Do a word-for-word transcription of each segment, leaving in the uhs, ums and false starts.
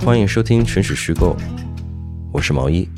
欢迎收听纯属虚构，我是毛一。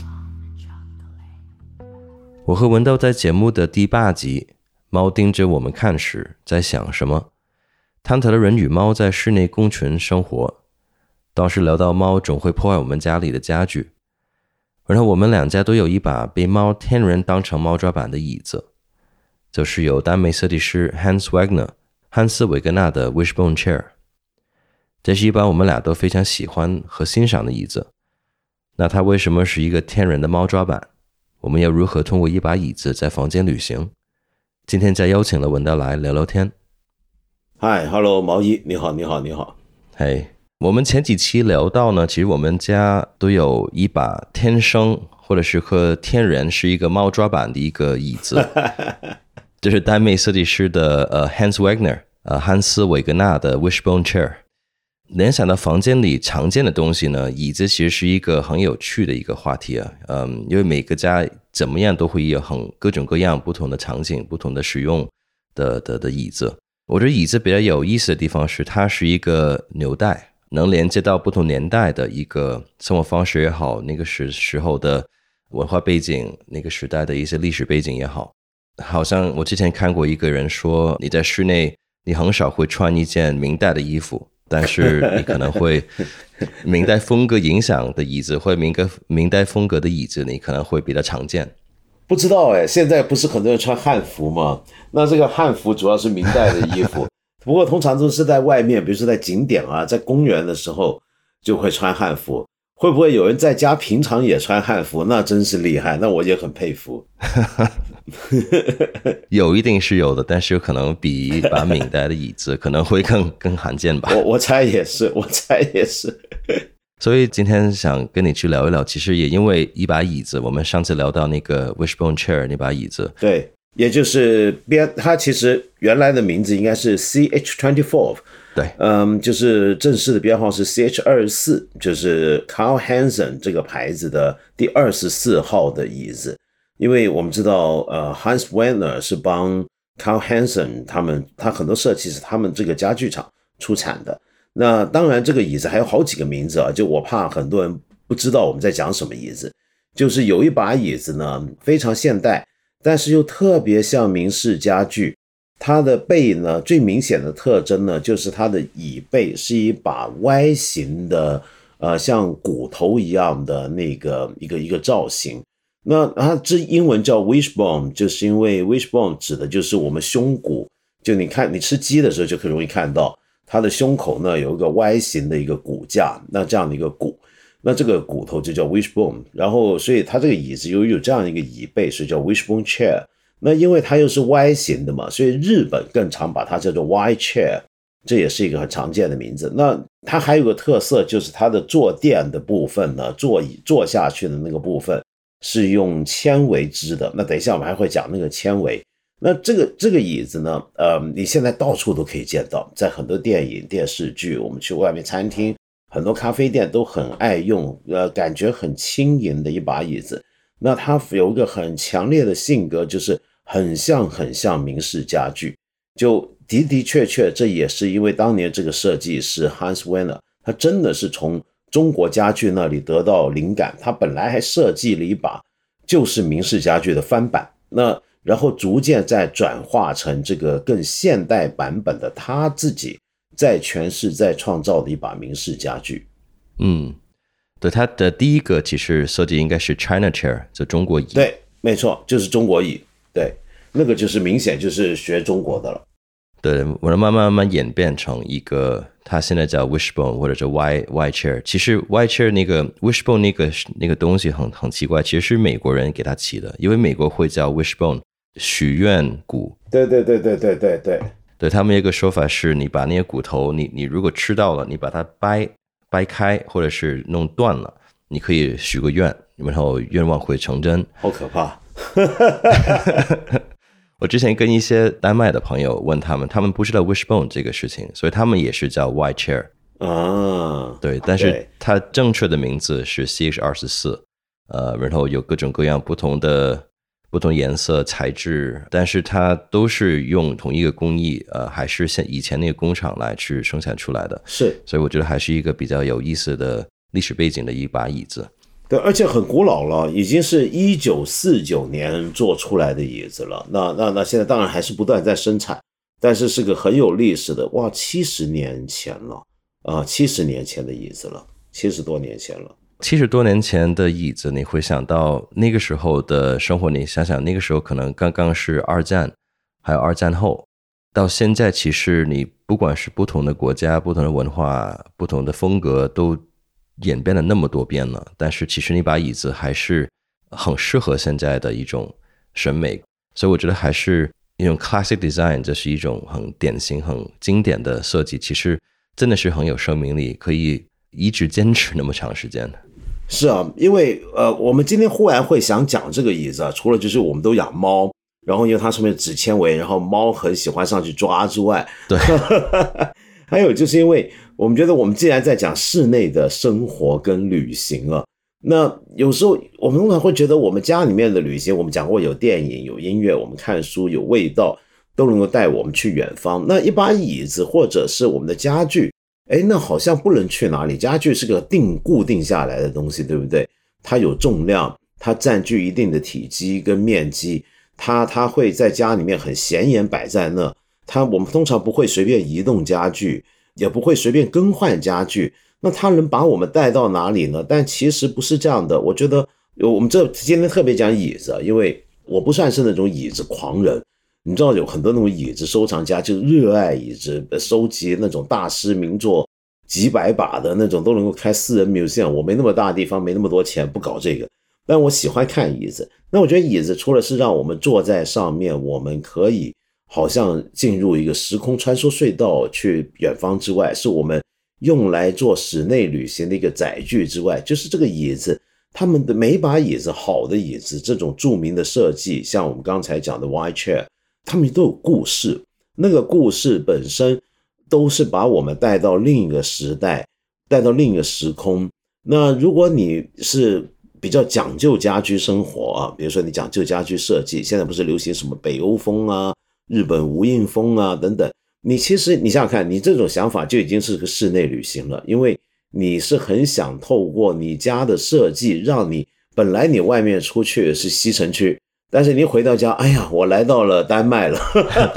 我和文道在节目的第八集《猫盯着我们看》时在想什么，探讨了人与猫在室内共存生活。当时聊到猫总会破坏我们家里的家具，然后我们两家都有一把被猫天然当成猫抓板的椅子，就是由丹麦设计师 Hans Wegner 汉斯韦格纳的 Wishbone Chair。 这是一把我们俩都非常喜欢和欣赏的椅子。那它为什么是一个天然的猫抓板？我们要如何通过一把椅子在房间旅行？今天再邀请了文道来聊聊天。 嗨 Hello 毛一，你好你好你好。 嘿、hey, 我们前几期聊到呢，其实我们家都有一把天生或者是和天然是一个猫抓板的一个椅子。这是丹麦设计师的呃 Hans Wegner 呃汉斯韦格纳的 Wishbone Chair。联想到房间里常见的东西呢，椅子其实是一个很有趣的一个话题啊。嗯，因为每个家怎么样都会有很各种各样不同的场景、不同的使用的的的椅子。我觉得椅子比较有意思的地方是，它是一个纽带，能连接到不同年代的一个生活方式也好，那个时时候的文化背景，那个时代的一些历史背景也好。好像我之前看过一个人说，你在室内你很少会穿一件明代的衣服，但是你可能会明代风格影响的椅子或者明代明代风格的椅子你可能会比较常见。 不知道哎，现在不是很多人穿汉服吗？那这个汉服主要是明代的衣服，不过通常都是在外面，比如说在景点啊，在公园的时候就会穿汉服。会不会有人在家平常也穿汉服？那真是厉害，那我也很佩服。 有一定是有的，但是有可能比一把明代的椅子可能会更更罕见吧。 我我猜也是，我猜也是。 所以今天想跟你去聊一聊，其实也因为一把椅子，我们上次聊到那个 Wishbone Chair 那把椅子， 对，也就是编，它其实原来的名字应该是 C H 二十四。 对， 嗯，就是正式的编号是 C H 二十四， 就是 Carl Hansen 这个牌子的第二十四号的椅子。因为我们知道呃 Hans Wegner 是帮 Carl Hansen 他们，他很多设计是他们这个家具厂出产的。那当然这个椅子还有好几个名字啊，就我怕很多人不知道我们在讲什么椅子。就是有一把椅子呢非常现代，但是又特别像明式家具。它的背呢，最明显的特征呢，就是它的椅背是一把 Y 型的，呃，像骨头一样的那个一个一个造型。那它这英文叫 wishbone， 就是因为 wishbone 指的就是我们胸骨，就你看你吃鸡的时候就很容易看到它的胸口呢有一个 Y 型的一个骨架，那这样的一个骨，那这个骨头就叫 wishbone。然后所以它这个椅子由于有这样一个椅背，所以叫 wishbone chair。那因为它又是 Y 型的嘛，所以日本更常把它叫做 Y chair， 这也是一个很常见的名字。那它还有个特色，就是它的坐垫的部分呢，座椅坐下去的那个部分是用纤维织的。那等一下我们还会讲那个纤维。那这个这个椅子呢，呃，你现在到处都可以见到，在很多电影、电视剧，我们去外面餐厅，很多咖啡店都很爱用，呃，感觉很轻盈的一把椅子。那它有一个很强烈的性格，就是很像很像明式家具。就的的确确，这也是因为当年这个设计师 Hans Wegner 他真的是从中国家具那里得到灵感，他本来还设计了一把就是明式家具的翻版，那然后逐渐再转化成这个更现代版本的他自己再诠释再创造的一把明式家具。 嗯，对，它的第一个其实设计应该是 China Chair， 就中国椅。 对，没错，就是中国椅。对，那个就是明显就是学中国的了。 对，我慢慢慢慢演变成一个，它现在叫 Wishbone 或者是 Y Y Chair。其实 Y Chair 那个 Wishbone 那个那个东西很很奇怪，其实是美国人给它起的，因为美国会叫 Wishbone 许愿骨。 对对对对对对对。 对，他们一个说法是，你把那些骨头，你你如果吃到了，你把它掰掰开或者是弄断了，你可以许个愿，然后愿望会成真。 好可怕。 我之前跟一些丹麦的朋友问他们，他们不知道 Wishbone 这个事情，所以他们也是叫 Y Chair 啊。 对，但是它正确的名字是 C H 二十四， 呃，然后有各种各样不同的不同颜色材质，但是它都是用同一个工艺，呃，还是像以前那个工厂来去生产出来的。 是， 所以我觉得还是一个比较有意思的历史背景的一把椅子。 对，而且很古老了，已经是一九四九年做出来的椅子了。那那那现在当然还是不断在生产，但是是个很有历史的，哇，七十年前了啊，七十年前的椅子了，七十多年前了。 七十多年前的椅子，你会想到那个时候的生活，你想想那个时候可能刚刚是二战，还有二战后，到现在其实你不管是不同的国家、不同的文化、不同的风格都演变了那么多遍了，但是其实那把椅子还是很适合现在的一种审美，所以我觉得还是一种 classic design， 这是一种很典型很经典的设计，其实真的是很有生命力，可以一直坚持那么长时间。 是啊，因为呃，我们今天忽然会想讲这个椅子啊，除了就是我们都养猫，然后因为它上面纸纤维，然后猫很喜欢上去抓之外， 对， 还有就是因为我们觉得我们既然在讲室内的生活跟旅行啊，那有时候我们通常会觉得我们家里面的旅行，我们讲过有电影、有音乐，我们看书有味道，都能够带我们去远方。那一把椅子或者是我们的家具，哎，那好像不能去哪里。家具是个定固定下来的东西，对不对？它有重量，它占据一定的体积跟面积，它它会在家里面很显眼摆在那。它我们通常不会随便移动家具，也不会随便更换家具。那它能把我们带到哪里呢？但其实不是这样的。我觉得我们这今天特别讲椅子，因为我不算是那种椅子狂人。你知道有很多那种椅子收藏家就热爱椅子，收集那种大师名作几百把的那种，都能够开私人 museum。我没那么大的地方，没那么多钱，不搞这个。但我喜欢看椅子。那我觉得椅子除了是让我们坐在上面，我们可以好像进入一个时空穿梭隧道去远方之外，是我们用来做室内旅行的一个载具之外，就是这个椅子，他们的每一把椅子，好的椅子，这种著名的设计，像我们刚才讲的 Y chair， 他们都有故事，那个故事本身都是把我们带到另一个时代，带到另一个时空。那如果你是比较讲究家居生活啊，比如说你讲究家居设计，现在不是流行什么北欧风啊、日本无印风啊等等，你其实你想想看，你这种想法就已经是个室内旅行了，因为你是很想透过你家的设计，让你本来你外面出去是西城区，但是你回到家，哎呀，我来到了丹麦了，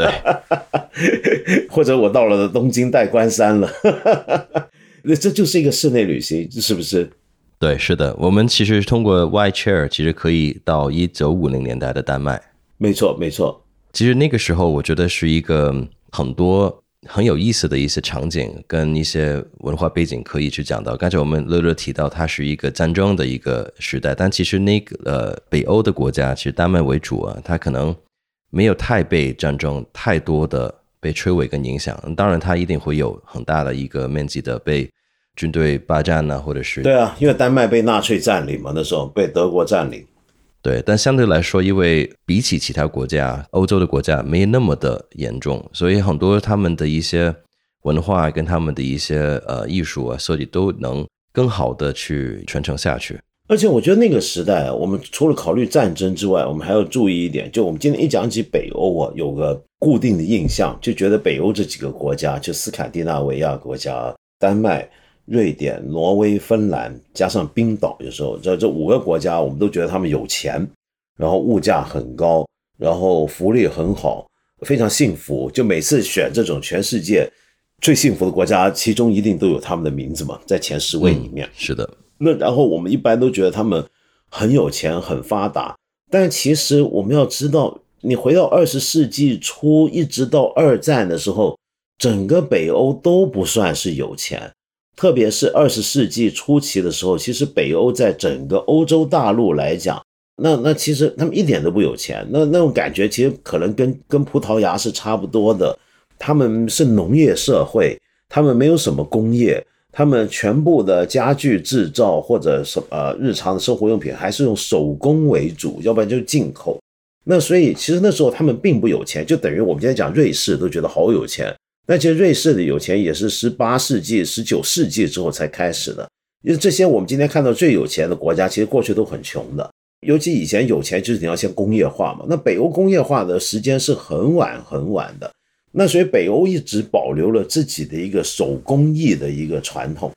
对，或者我到了东京代官山了，这就是一个室内旅行，是不是？ 对，是的，我们其实通过 Y chair 其实可以到一九五零年代的丹麦。 没错，没错。 其实那个时候我觉得是一个很多很有意思的一些场景跟一些文化背景可以去讲到。刚才我们乐乐提到它是一个战争的一个时代，但其实那个呃北欧的国家，其实丹麦为主啊，它可能没有太被战争太多的被摧毁跟影响。当然它一定会有很大的一个面积的被军队霸占啊，或者是对啊，因为丹麦被纳粹占领嘛，那时候被德国占领。 对，但相对来说，因为比起其他国家，欧洲的国家没那么的严重，所以很多他们的一些文化跟他们的一些呃艺术啊设计都能更好的去传承下去。 而且我觉得那个时代啊，我们除了考虑战争之外，我们还要注意一点，就我们今天一讲起北欧啊，有个固定的印象，就觉得北欧这几个国家，就斯堪的纳维亚国家，丹麦、瑞典、挪威、芬兰加上冰岛，有时候这这五个国家我们都觉得他们有钱，然后物价很高，然后福利很好，非常幸福，就每次选这种全世界最幸福的国家，其中一定都有他们的名字嘛，在前十位里面。 嗯，是的。 那然后我们一般都觉得他们很有钱很发达，但其实我们要知道，你回到二十世纪初一直到二战的时候，整个北欧都不算是有钱，特别是二十世纪初期的时候，其实北欧在整个欧洲大陆来讲，那那其实他们一点都不有钱，那那种感觉其实可能跟跟葡萄牙是差不多的，他们是农业社会，他们没有什么工业，他们全部的家具制造或者什呃日常的生活用品还是用手工为主，要不然就是进口。那所以其实那时候他们并不有钱，就等于我们今天讲瑞士都觉得好有钱，那其实瑞士的有钱也是十八世纪十九世纪之后才开始的，因为这些我们今天看到最有钱的国家其实过去都很穷的，尤其以前有钱就是你要先工业化嘛，那北欧工业化的时间是很晚很晚的，那所以北欧一直保留了自己的一个手工艺的一个传统。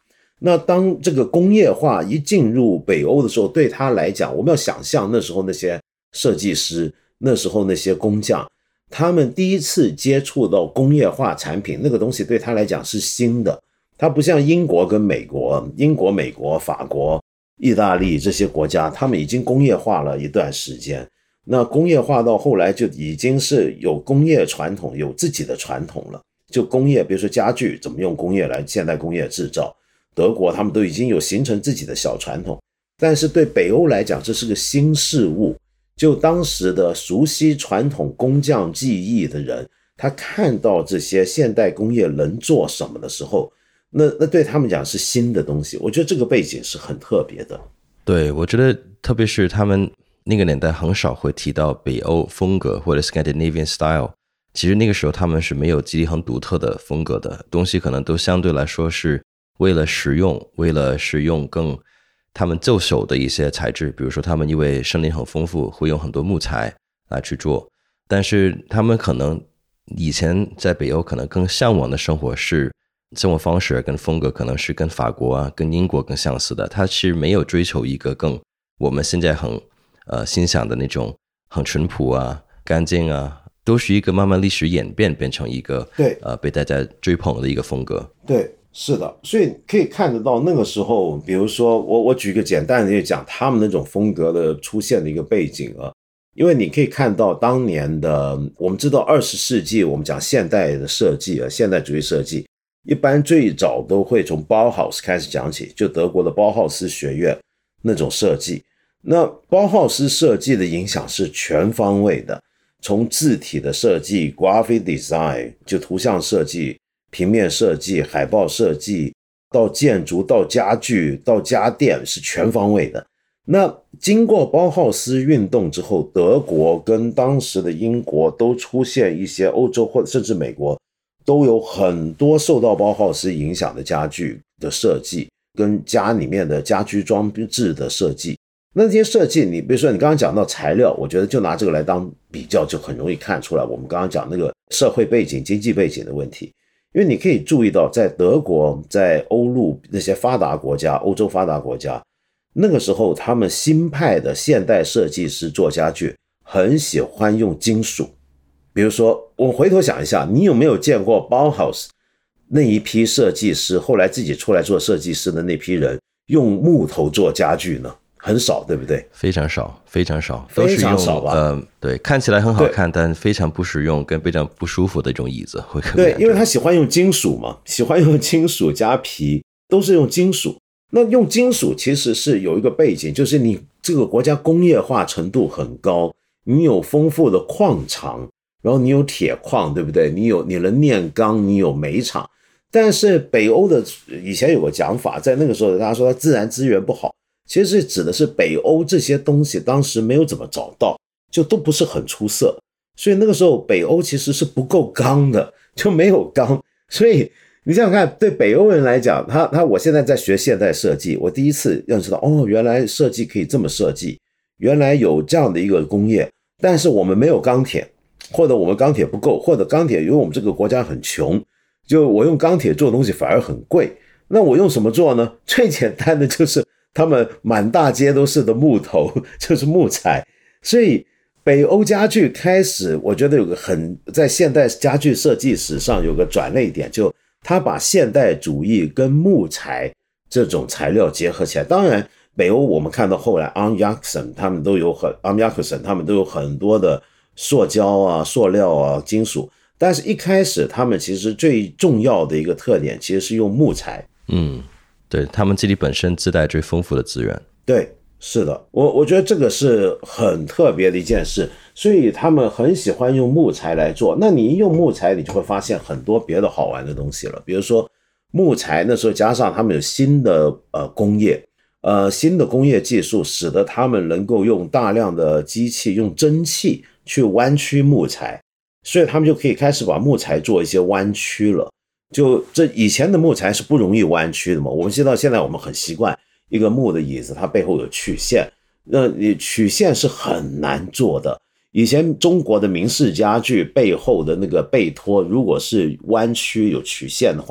那当这个工业化一进入北欧的时候，对他来讲，我们要想象那时候那些设计师，那时候那些工匠，他们第一次接触到工业化产品，那个东西对他来讲是新的。他不像英国跟美国，英国、美国、法国、意大利这些国家，他们已经工业化了一段时间。那工业化到后来就已经是有工业传统，有自己的传统了。就工业，比如说家具怎么用工业来现代工业制造，德国他们都已经有形成自己的小传统。但是对北欧来讲，这是个新事物。就当时的熟悉传统工匠技艺的人，他看到这些现代工业能做什么的时候，那那对他们讲是新的东西。我觉得这个背景是很特别的。 对，我觉得特别是他们那个年代很少会提到北欧风格或者 Scandinavian style， 其实那个时候他们是没有自己很独特的风格的东西，可能都相对来说是为了实用，为了使用更他们就手的一些材质，比如说他们因为森林很丰富，会用很多木材来去做，但是他们可能以前在北欧可能更向往的生活是生活方式跟风格可能是跟法国啊跟英国更相似的，他是没有追求一个更我们现在很呃欣赏的那种很淳朴啊干净啊，都是一个慢慢历史演变变成一个对呃被大家追捧的一个风格。 对，是的，所以可以看得到那个时候，比如说我我举一个简单的讲他们那种风格的出现的一个背景啊，因为你可以看到当年的，我们知道二十世纪我们讲现代的设计啊，现代主义设计一般最早都会从包豪斯开始讲起，就德国的包豪斯学院那种设计。那包豪斯设计的影响是全方位的，从字体的设计 graphic design 就图像设计、平面设计、海报设计，到建筑、到家具、到家电，是全方位的。那经过包豪斯运动之后，德国跟当时的英国都出现一些，欧洲或者甚至美国都有很多受到包豪斯影响的家具的设计跟家里面的家居装置的设计。那些设计，你比如说你刚刚讲到材料，我觉得就拿这个来当比较，就很容易看出来我们刚刚讲那个社会背景、经济背景的问题。因为你可以注意到，在德国、在欧陆那些发达国家、欧洲发达国家，那个时候他们新派的现代设计师做家具很喜欢用金属。比如说我回头想一下，你有没有见过包豪斯那一批设计师，后来自己出来做设计师的那批人用木头做家具呢？很少，对不对？ 非常少，非常少，都是用非常少吧？ 呃，对，看起来很好看，但非常不实用，跟非常不舒服的一种椅子会更对，因为他喜欢用金属嘛，喜欢用金属加皮，都是用金属。那用金属其实是有一个背景，就是你这个国家工业化程度很高，你有丰富的矿场，然后你有铁矿，对不对？你有你的炼钢，你有煤厂。但是北欧的以前有个讲法，在那个时候大家说它自然资源不好，其实是指的是北欧这些东西当时没有怎么找到，就都不是很出色，所以那个时候北欧其实是不够钢的，就没有钢。所以你想想看，对北欧人来讲，他他我现在在学现代设计，我第一次认识到，哦，原来设计可以这么设计，原来有这样的一个工业，但是我们没有钢铁，或者我们钢铁不够，或者钢铁因为我们这个国家很穷，就我用钢铁做东西反而很贵，那我用什么做呢？最简单的就是他们满大街都是的木头，就是木材。所以北欧家具开始，我觉得有个很在现代家具设计史上有个转捩点，就他把现代主义跟木材这种材料结合起来。当然北欧我们看到后来 Arm Jackson 他们都有很 Arm Jackson 他们都有很多的塑胶啊、塑料啊、金属，但是一开始他们其实最重要的一个特点其实是用木材。 嗯，对，他们自己本身自带最丰富的资源。 对，是的，我我觉得这个是很特别的一件事，所以他们很喜欢用木材来做。那你一用木材，你就会发现很多别的好玩的东西了。比如说木材那时候加上他们有新的呃工业，呃新的工业技术，使得他们能够用大量的机器，用蒸汽去弯曲木材，所以他们就可以开始把木材做一些弯曲了。就这以前的木材是不容易弯曲的嘛，我们知道现在我们很习惯一个木的椅子，它背后有曲线，那你曲线是很难做的。以前中国的明式家具背后的那个背托，如果是弯曲有曲线的话，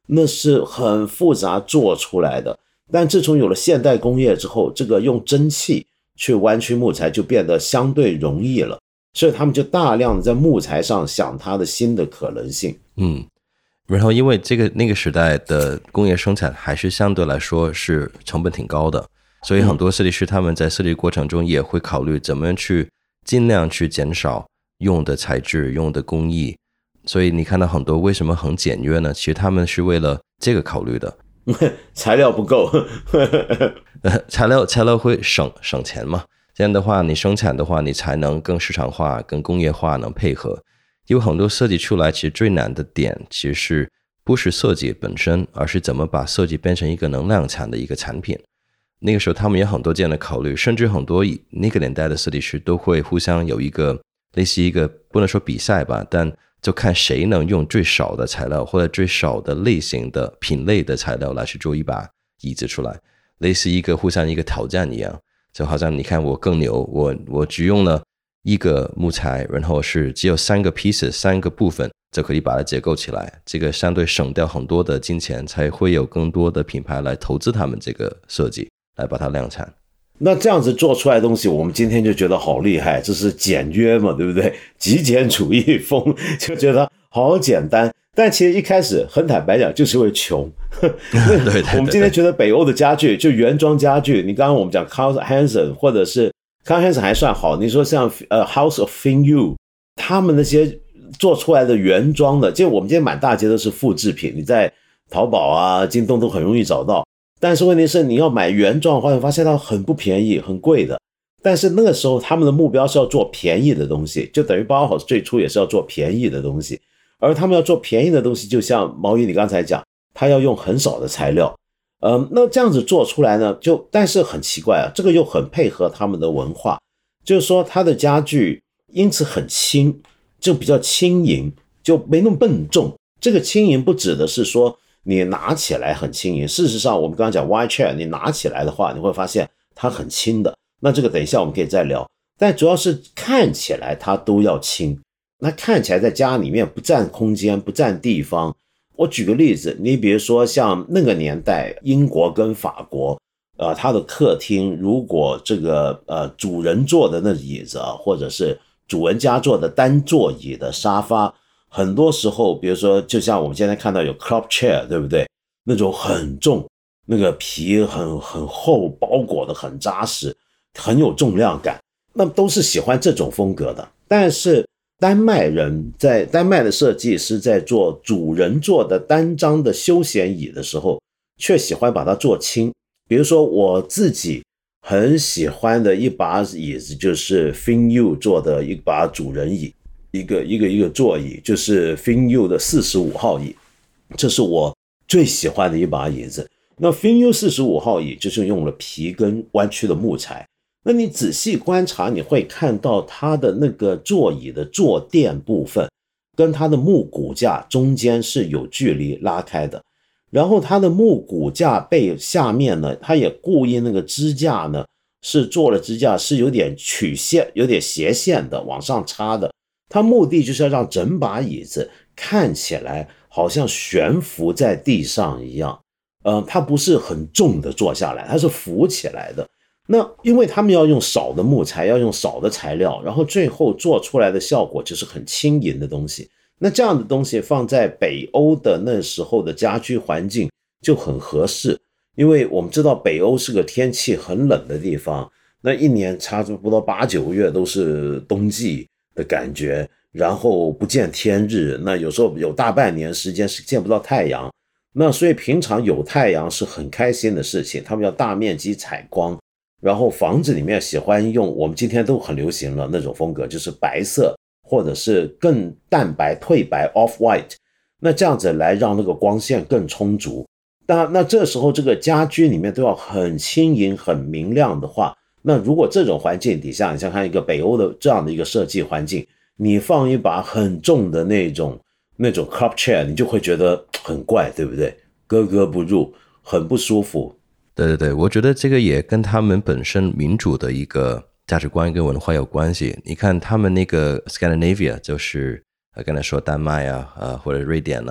那是很复杂做出来的。但自从有了现代工业之后，这个用蒸汽去弯曲木材就变得相对容易了，所以他们就大量的在木材上想它的新的可能性。 嗯，然后因为这个那个时代的工业生产还是相对来说是成本挺高的，所以很多设计师他们在设计过程中也会考虑怎么样去尽量去减少用的材质、用的工艺。所以你看到很多为什么很简约呢？其实他们是为了这个考虑的。 材料不够材料材料会省省钱嘛，这样的话你生产的话你才能更市场化、更工业化能配合。因为很多设计出来其实最难的点其实是不是设计本身，而是怎么把设计变成一个能量产的一个产品。那个时候他们有很多这样的考虑，甚至很多那个年代的设计师都会互相有一个类似一个不能说比赛吧，但就看谁能用最少的材料或者最少的类型的品类的材料来去做一把椅子出来，类似一个互相一个挑战一样。就好像你看我更牛，我我只用了一个木材，然后是只有三个 pieces 三个部分就可以把它结构起来，这个相对省掉很多的金钱，才会有更多的品牌来投资他们这个设计来把它量产。 那这样子做出来的东西我们今天就觉得好厉害，这是简约嘛，对不对？极简主义风，就觉得好简单。但其实一开始很坦白讲就是因为穷对对对对， 我们今天觉得北欧的家具就原装家具，你刚刚我们讲 Carl Hansen 或者是 Carl Hansen 还算好，你说像呃 House of Finyu 他们那些做出来的原装的，就我们今天满大街都是复制品，你在淘宝啊京东都很容易找到。但是问题是你要买原装的话，你发现它很不便宜，很贵的。但是那个时候他们的目标是要做便宜的东西，就等于包豪斯最初也是要做便宜的东西。而他们要做便宜的东西，就像毛衣你刚才讲，他要用很少的材料。嗯，那这样子做出来呢，就但是很奇怪啊，这个又很配合他们的文化，就是说它的家具因此很轻，就比较轻盈，就没那么笨重。这个轻盈不指的是说你拿起来很轻盈，事实上我们刚刚讲 wide chair 你拿起来的话你会发现它很轻的，那这个等一下我们可以再聊。但主要是看起来它都要轻，那看起来在家里面不占空间不占地方。我举个例子，你比如说像那个年代英国跟法国呃，它的客厅如果这个呃主人坐的那椅子啊，或者是主人家坐的单座椅的沙发，很多时候比如说就像我们现在看到有 club chair 对不对，那种很重，那个皮很很厚，包裹的很扎实，很有重量感，那都是喜欢这种风格的。但是丹麦人在丹麦的设计师在做主人坐的单张的休闲椅的时候，却喜欢把它做轻。比如说我自己很喜欢的一把椅子就是 Finyu 做的一把主人椅，一个一个一个座椅，就是 Finyu 的四十五号椅，这是我最喜欢的一把椅子。那 Finyu 四十五号椅就是用了皮跟弯曲的木材，那你仔细观察你会看到它的那个座椅的坐垫部分跟它的木骨架中间是有距离拉开的，然后它的木骨架背下面呢，它也故意那个支架呢是做了支架是有点曲线有点斜线的往上插的，它目的就是要让整把椅子看起来好像悬浮在地上一样，呃，它不是很重的坐下来，它是浮起来的。那因为他们要用少的木材，要用少的材料，然后最后做出来的效果就是很轻盈的东西。那这样的东西放在北欧的那时候的家居环境就很合适，因为我们知道北欧是个天气很冷的地方，那一年差不多八九个月都是冬季的感觉，然后不见天日，那有时候有大半年时间是见不到太阳，那所以平常有太阳是很开心的事情，他们要大面积采光，然后房子里面喜欢用我们今天都很流行了那种风格，就是白色或者是更淡白褪白 off white， 那这样子来让那个光线更充足。那那这时候这个家居里面都要很轻盈很明亮的话，那如果这种环境底下，你像看一个北欧的这样的一个设计环境，你放一把很重的那种那种 club chair， 你就会觉得很怪，对不对？格格不入，很不舒服。 对对对，我觉得这个也跟他们本身民主的一个价值观跟文化有关系。你看他们那个 Scandinavia， 就是刚才说丹麦啊，呃或者瑞典呢，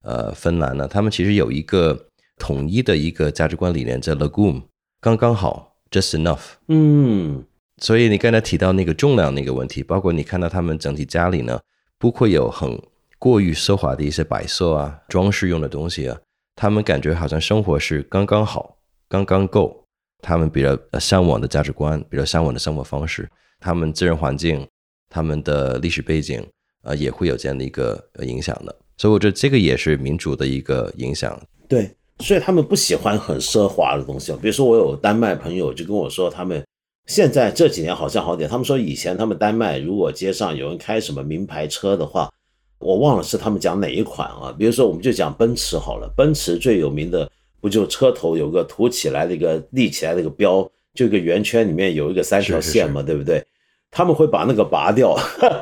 呃芬兰呢，他们其实有一个统一的一个价值观理念，叫 Lagom， 刚刚好 just enough。 嗯， 所以你刚才提到那个重量那个问题，包括你看到他们整体家里呢不会有很过于奢华的一些摆设啊装饰用的东西啊，他们感觉好像生活是刚刚好刚刚够，他们比较向往的价值观，比较向往的生活方式，他们自然环境，他们的历史背景、呃、也会有这样的一个影响的。所以我觉得这个也是民主的一个影响。 对，所以他们不喜欢很奢华的东西。比如说我有丹麦朋友就跟我说，他们现在这几年好像好点，他们说以前他们丹麦如果街上有人开什么名牌车的话，我忘了是他们讲哪一款啊。比如说我们就讲奔驰好了，奔驰最有名的不就车头有个凸起来的一个立起来的一个标，就一个圆圈里面有一个三条线嘛，是是是，对不对？他们会把那个拔掉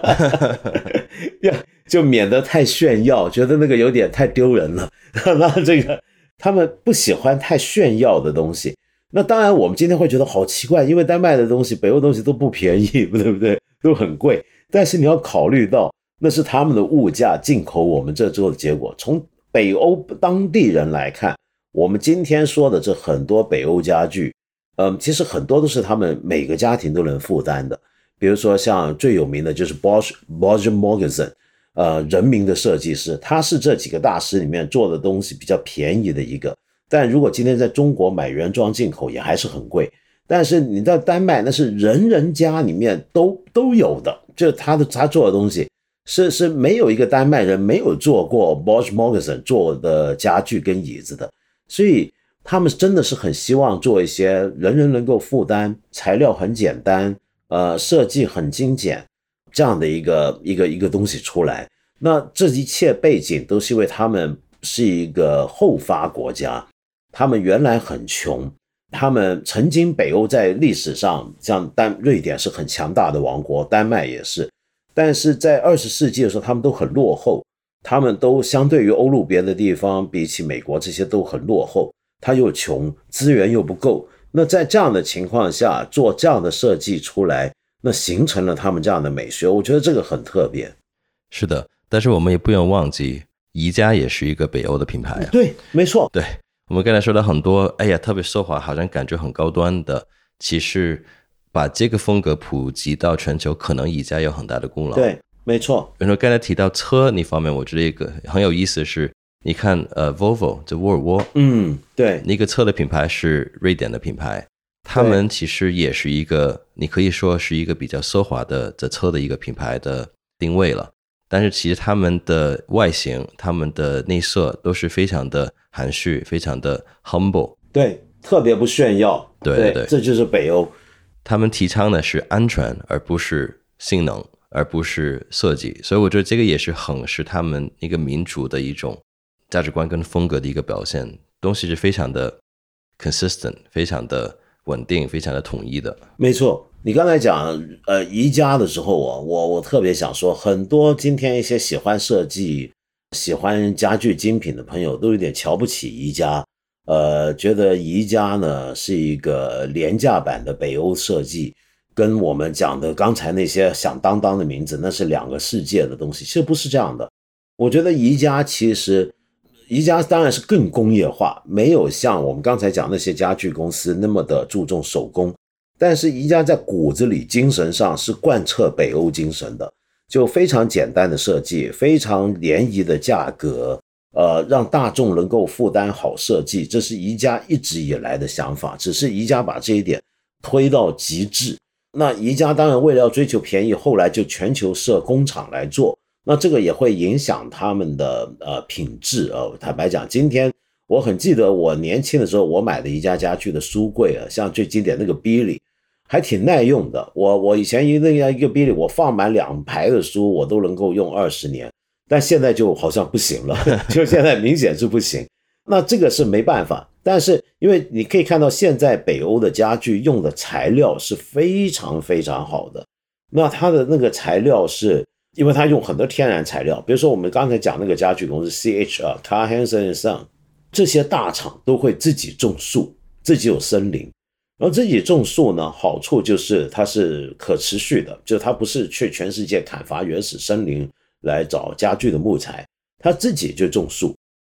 就免得太炫耀，觉得那个有点太丢人了那这个他们不喜欢太炫耀的东西。那当然我们今天会觉得好奇怪，因为丹麦的东西北欧东西都不便宜，对不对？都很贵，但是你要考虑到那是他们的物价进口我们这之后的结果。从北欧当地人来看，我们今天说的这很多北欧家具嗯，其实很多都是他们每个家庭都能负担的。比如说像最有名的就是 Bosch Bosch Morgensen， 呃，人民的设计师，他是这几个大师里面做的东西比较便宜的一个。但如果今天在中国买原装进口也还是很贵。但是你在丹麦那是人人家里面都都有的，就他的他做的东西是是没有一个丹麦人没有做过 Bosch Morgensen 做的家具跟椅子的。所以他们真的是很希望做一些人人能够负担，材料很简单，呃，设计很精简，这样的一个一个一个东西出来。那这一切背景都是因为他们是一个后发国家，他们原来很穷，他们曾经北欧在历史上像丹瑞典是很强大的王国，丹麦也是，但是在二十世纪的时候他们都很落后，他们都相对于欧陆别的地方比起美国这些都很落后，他又穷，资源又不够。那在这样的情况下做这样的设计出来，那形成了他们这样的美学，我觉得这个很特别。 是的，但是我们也不用忘记宜家也是一个北欧的品牌啊。 对，没错。 对，我们刚才说的很多哎呀特别奢华好像感觉很高端的，其实把这个风格普及到全球可能宜家有很大的功劳。 对，没错。 比如说刚才提到车那方面，我觉得一个很有意思的是你看呃 Volvo 这沃尔沃， 嗯，对， 那个车的品牌是瑞典的品牌，他们其实也是一个你可以说是一个比较奢华的这车的一个品牌的定位了，但是其实他们的外形他们的内饰都是非常的含蓄，非常的 humble， 对，特别不炫耀。 对对对， 这就是北欧， 他们提倡的是安全而不是性能而不是设计，所以我觉得这个也是很是他们一个民主的一种价值观跟风格的一个表现，东西是非常的 consistent， 非常的稳定，非常的统一的。 没错。你刚才讲呃宜家的时候，我我我特别想说，很多今天一些喜欢设计喜欢家具精品的朋友都有点瞧不起宜家，呃觉得宜家呢是一个廉价版的北欧设计，跟我们讲的刚才那些响当当的名字那是两个世界的东西。其实不是这样的，我觉得宜家其实宜家当然是更工业化，没有像我们刚才讲那些家具公司那么的注重手工，但是宜家在骨子里精神上是贯彻北欧精神的，就非常简单的设计，非常廉宜的价格，呃，让大众能够负担好设计，这是宜家一直以来的想法，只是宜家把这一点推到极致。那宜家当然为了要追求便宜，后来就全球设工厂来做，那这个也会影响他们的呃品质啊、呃。坦白讲，今天我很记得我年轻的时候，我买的宜家家具的书柜啊，像最经典那个 Billy， 还挺耐用的。我我以前一那样一个 Billy， 我放满两排的书，我都能够用二十年。但现在就好像不行了，就现在明显是不行。那这个是没办法，但是因为你可以看到现在北欧的家具用的材料是非常非常好的，那它的那个材料是因为它用很多天然材料，比如说我们刚才讲那个家具公司 C H R Carl Hansen and Son， 这些大厂都会自己种树，自己有森林，然后自己种树呢，好处就是它是可持续的，就它不是去全世界砍伐原始森林来找家具的木材，它自己就种树。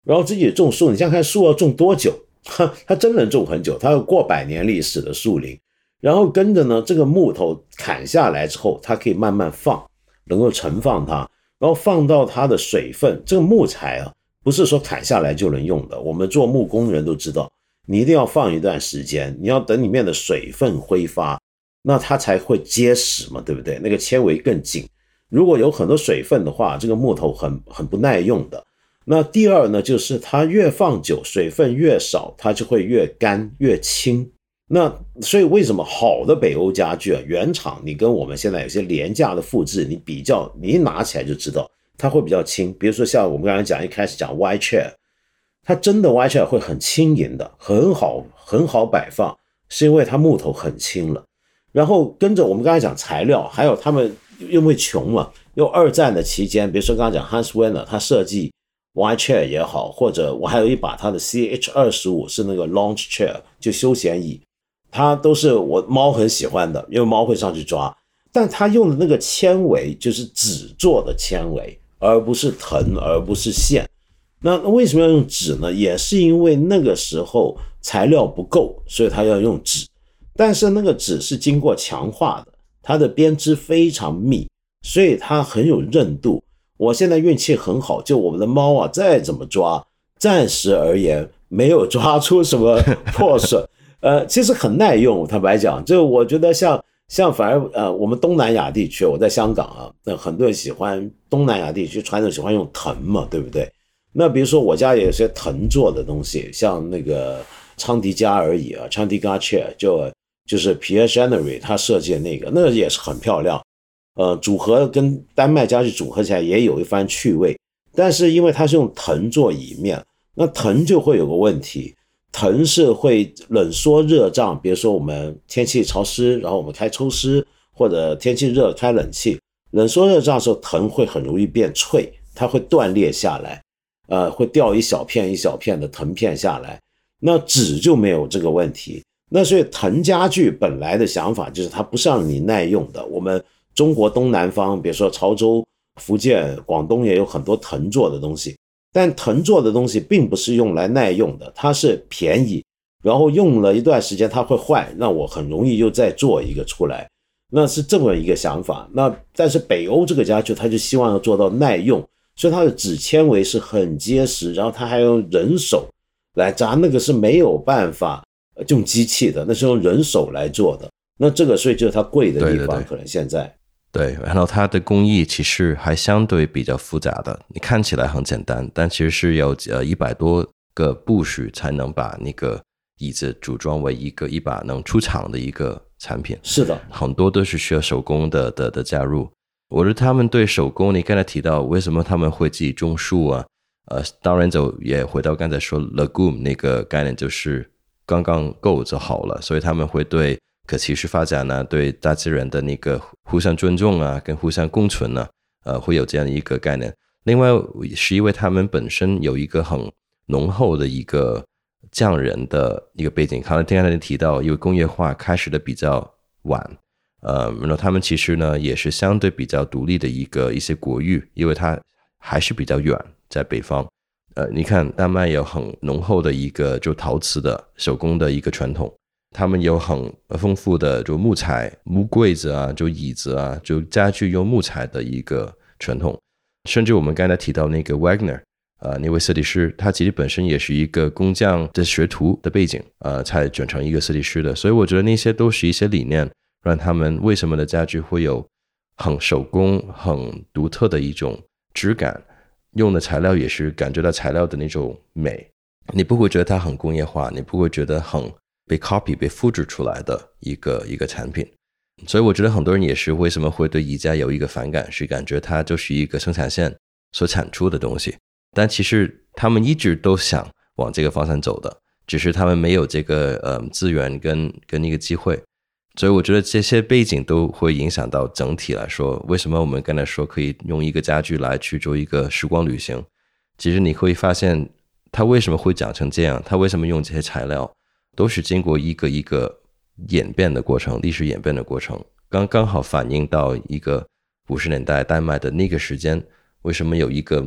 然后自己种树，你想想看树要种多久？它真能种很久，它有过百年历史的树林。然后跟着呢，这个木头砍下来之后，它可以慢慢放，能够盛放它，然后放到它的水分。这个木材啊，不是说砍下来就能用的，我们做木工人都知道，你一定要放一段时间，你要等里面的水分挥发，那它才会结实嘛，对不对？那个纤维更紧。如果有很多水分的话，这个木头很很不耐用的。那第二呢，就是它越放久，水分越少，它就会越干越轻。那所以为什么好的北欧家具啊，原厂你跟我们现在有些廉价的复制，你比较，你一拿起来就知道它会比较轻。比如说像我们刚才讲一开始讲 Y chair， 它真的 Y chair 会很轻盈的，很好很好摆放，是因为它木头很轻了。然后跟着我们刚才讲材料，还有他们因为穷嘛，用二战的期间，比如说刚才讲 Hans Werner 他设计 Y chair 也好，或者我还有一把他的 C H 二十五 是那个 lounge chair， 就休闲椅，它都是我猫很喜欢的，因为猫会上去抓。但它用的那个纤维就是纸做的纤维，而不是藤，而不是线。那为什么要用纸呢？也是因为那个时候材料不够，所以它要用纸。但是那个纸是经过强化的，它的编织非常密，所以它很有韧度。我现在运气很好，就我们的猫啊，再怎么抓，暂时而言没有抓出什么破损。呃，其实很耐用，坦白讲，就我觉得像像反而呃，我们东南亚地区，我在香港啊，那很多人喜欢东南亚地区传统喜欢用藤嘛，对不对？那比如说我家也有些藤做的东西，像那个昌迪加尔椅啊 ，Chandigarh chair 就就是 Pierre Janery 他设计的那个，那个也是很漂亮。呃，组合跟丹麦家具组合起来也有一番趣味，但是因为它是用藤做椅面，那藤就会有个问题。藤是会冷缩热胀，比如说我们天气潮湿，然后我们开抽湿，或者天气热开冷气，冷缩热胀的时候藤会很容易变脆，它会断裂下来，呃，会掉一小片一小片的藤片下来。那纸就没有这个问题。那所以藤家具本来的想法就是它不是让你耐用的。我们中国东南方，比如说潮州、福建、广东也有很多藤做的东西。但藤做的东西并不是用来耐用的，它是便宜，然后用了一段时间它会坏，那我很容易又再做一个出来，那是这么一个想法。那但是北欧这个家具它就希望要做到耐用，所以它的纸纤维是很结实，然后它还用人手来扎，那个是没有办法用机器的，那是用人手来做的。那这个所以就是它贵的地方，对对对，可能现在对，然后它的工艺其实还相对比较复杂的，你看起来很简单，但其实是有呃一百多个步序才能把那个椅子组装为一个一把能出厂的一个产品。 是的， 很多都是需要手工的的的加入。我觉得他们对手工，你刚才提到为什么他们会自己种树啊？呃，当然就也回到刚才说 legume 那个概念，就是刚刚够就好了，所以他们会对可持续发展啊，对大自然的那个互相尊重啊，跟互相共存啊，呃，会有这样的一个概念。另外是因为他们本身有一个很浓厚的一个匠人的一个背景，刚才听他提到，因为工业化开始的比较晚，呃，然后他们其实呢也是相对比较独立的一个一些国域，因为它还是比较远，在北方。呃，你看丹麦有很浓厚的一个就陶瓷的手工的一个传统。他们有很丰富的就木材木柜子啊，就椅子啊，就家具用木材的一个传统。甚至我们刚才提到那个 Wagner 呃，那位设计师，他其实本身也是一个工匠的学徒的背景，呃，才转成一个设计师的。所以我觉得那些都是一些理念，让他们为什么的家具会有很手工很独特的一种质感，用的材料也是感觉到材料的那种美，你不会觉得它很工业化，你不会觉得很被 copy 被复制出来的一个一个产品。所以我觉得很多人也是为什么会对宜家有一个反感，是感觉它就是一个生产线所产出的东西，但其实他们一直都想往这个方向走的，只是他们没有这个呃资源跟跟一个机会。所以我觉得这些背景都会影响到整体来说，为什么我们刚才说可以用一个家具来去做一个时光旅行，其实你会发现它为什么会长成这样，它为什么用这些材料，都是经过一个一个演变的过程，历史演变的过程，刚刚好反映到一个五十年代丹麦的那个时间，为什么有一个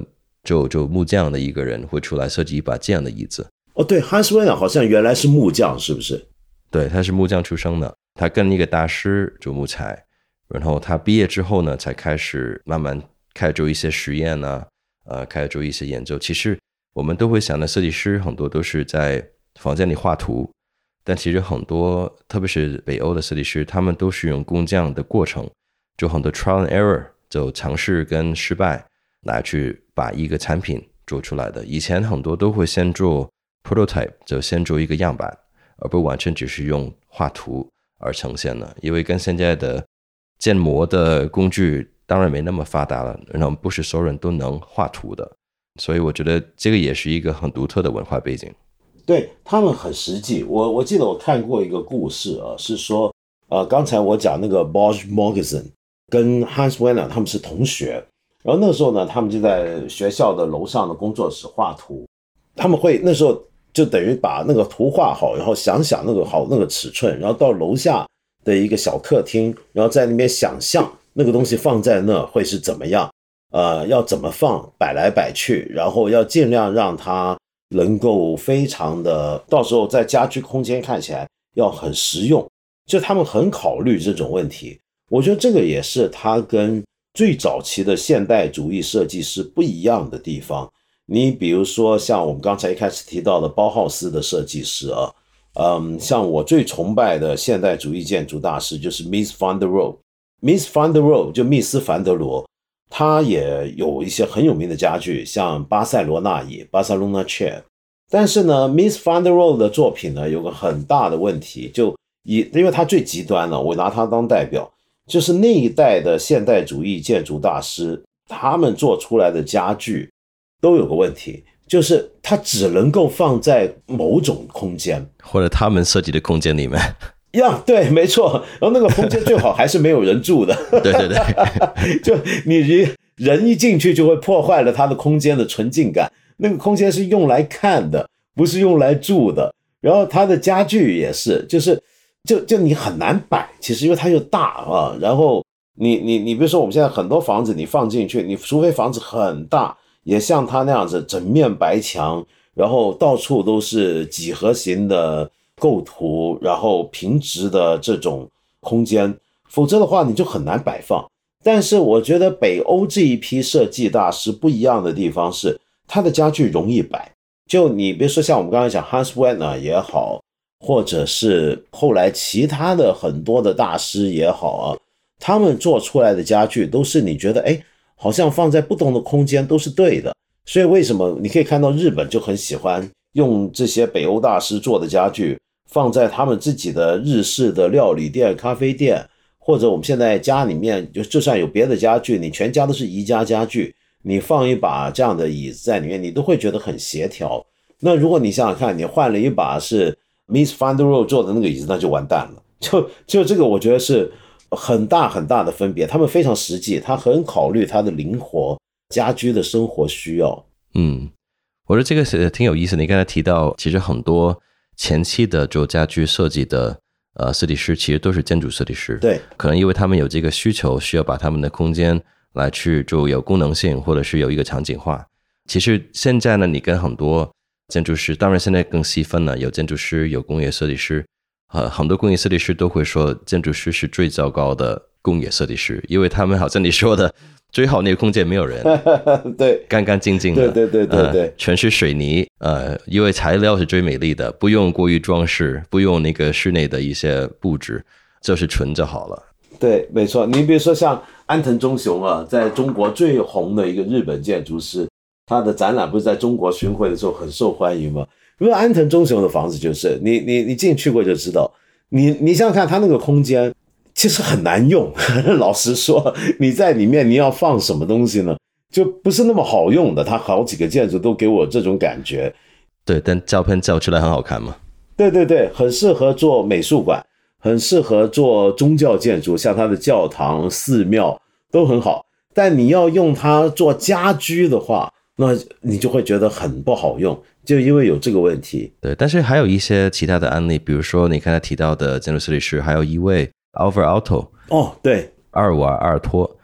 就就木匠的一个人会出来设计一把这样的椅子。 哦，对 Hans Werner 好像原来是木匠，是不是？ 对，他是木匠出身的，他跟一个大师做木材，然后他毕业之后呢，才开始慢慢开始做一些实验啊，呃，开始做一些研究。其实我们都会想的，设计师很多都是在房间里画图，但其实很多，特别是北欧的设计师，他们都是用工匠的过程，就很多 trial and error， 就尝试跟失败来去把一个产品做出来的。以前很多都会先做 prototype， 就先做一个样板，而不完全只是用画图而呈现的。因为跟现在的建模的工具当然没那么发达了，然后不是所有人都能画图的，所以我觉得这个也是一个很独特的文化背景。 对，他们很实际。我我记得我看过一个故事啊，是说呃，刚才我讲那个 Bosch Mogensen 跟 Hans Werner 他们是同学，然后那时候呢，他们就在学校的楼上的工作室画图。他们会那时候就等于把那个图画好，然后想想那个好那个尺寸，然后到楼下的一个小客厅，然后在那边想象那个东西放在那会是怎么样，呃，要怎么放，摆来摆去，然后要尽量让它能够非常的，到时候在家居空间看起来要很实用，就他们很考虑这种问题。我觉得这个也是他跟最早期的现代主义设计师不一样的地方。你比如说像我们刚才一开始提到的包浩斯的设计师啊，嗯，像我最崇拜的现代主义建筑大师就是 Mies van der Rohe。Mies van der Rohe 就密斯凡德罗，他也有一些很有名的家具，像巴塞罗那椅 Barcelona Chair。但是呢 Mies van der Rohe 的作品呢有个很大的问题，就以因为他最极端了，我拿他当代表，就是那一代的现代主义建筑大师，他们做出来的家具都有个问题，就是它只能够放在某种空间， 或者他们设计的空间里面。 呀，对，没错。然后那个空间最好还是没有人住的。 对对对， 就你人一进去就会破坏了它的空间的纯净感。那个空间是用来看的，不是用来住的。然后它的家具也是，就是就就你很难摆，其实因为它又大啊。然后你你你比如说我们现在很多房子你放进去，你除非房子很大，也像它那样子整面白墙，然后到处都是几何形的构图，然后平直的这种空间，否则的话你就很难摆放。但是我觉得北欧这一批设计大师不一样的地方是，他的家具容易摆。就你比如说像我们刚才讲 Hans Werner 也好，或者是后来其他的很多的大师也好啊，他们做出来的家具都是你觉得哎，好像放在不同的空间都是对的。所以为什么你可以看到日本就很喜欢用这些北欧大师做的家具放在他们自己的日式的料理店、咖啡店，或者我们现在家里面就就算有别的家具，你全家都是宜家家具，你放一把这样的椅子在里面，你都会觉得很协调。那如果你想想看，你换了一把是 Mies van der Rohe 做的那个椅子，那就完蛋了。就就这个我觉得是很大很大的分别，他们非常实际，他很考虑他的灵活家居的生活需要。 嗯，我觉得这个是挺有意思的。你刚才提到，其实很多前期的做家居设计的呃设计师，其实都是建筑设计师。 对， 可能因为他们有这个需求，需要把他们的空间来去就有功能性，或者是有一个场景化。其实现在呢，你跟很多建筑师，当然现在更细分了，有建筑师，有工业设计师。呃，很多工业设计师都会说，建筑师是最糟糕的工业设计师，因为他们好像你说的，最好那个空间没有人， 对， 干干净净的， 对对对对对、呃， 全是水泥，呃，因为材料是最美丽的，不用过于装饰，不用那个室内的一些布置，就是纯就好了。 对，没错。你比如说像安藤忠雄啊，在中国最红的一个日本建筑师，他的展览不是在中国巡回的时候很受欢迎吗？因为安藤忠雄的房子就是你你你进去过就知道，你你想想看他那个空间其实很难用，老实说，你在里面你要放什么东西呢？就不是那么好用的。他好几个建筑都给我这种感觉。 对，但照片照出来很好看嘛。 对对对，很适合做美术馆，很适合做宗教建筑，像他的教堂、寺庙都很好。但你要用它做家居的话，那你就会觉得很不好用，就因为有这个问题。 对，但是还有一些其他的案例，比如说你刚才提到的建筑设计师，还有一位 Alvar Aalto， 哦，对， 阿尔瓦阿尔托，